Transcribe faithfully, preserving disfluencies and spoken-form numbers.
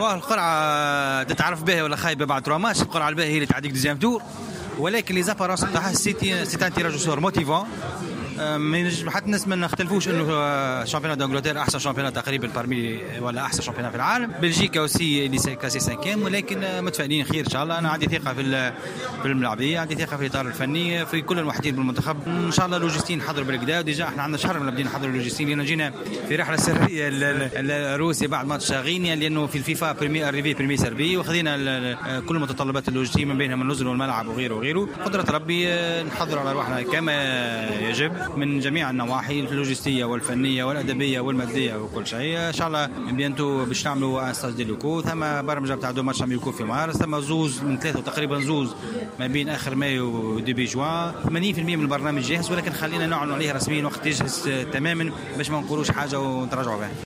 القرعه تتعرف بها ولا خايبه بعد تروا ماتش. القرعه الباهيه هي اللي تعديك دوزيام تور، ولكن لي زابارونس تاعها سيتي سيتي ان تيراج سور موتيفون. ما ينجم حتى الناس ما نختلفوش انه شامبيونات دانجلتير احسن شامبيونات تقريبا بارمي ولا احسن شامبيونات في العالم. بلجيكا اوسي اللي كاسي سانكيام، ولكن متفائلين خير ان شاء الله. انا عندي ثقه في في الملاعبيه، عندي ثقه في الاطار الفني، في كل الموحدين بالمنتخب ان شاء الله. لوجستين نحضروا بالكدا، وديجا احنا عندنا شهر من بدينا نحضروا لوجستين، لان جينا في رحله سريه لروسيا بعد ماتش غينيا، لانه في الفيفا بريمي اريفي بريمي سربي، وخذينا كل متطلبات اللوجستيه من بينهم النزل والملعب وغيره وغيره. قدره ربي نحضر على روحنا كما يجب من جميع النواحي اللوجستيه والفنيه والادبيه والماديه وكل شيء. ان شاء الله بيانتو باش نعملوا استاج دي لوكو. ثم برمجه تاع دو ماتش يكون في مارس، ثم زوز من ثلاثه تقريبا زوز ما بين اخر مايو وديبي جوان. ثمانين بالمئة من البرنامج جاهز، ولكن خلينا نعلن عليه رسميا وقت يجهز تماما باش ما نقولوش حاجه ونتراجعوا بها.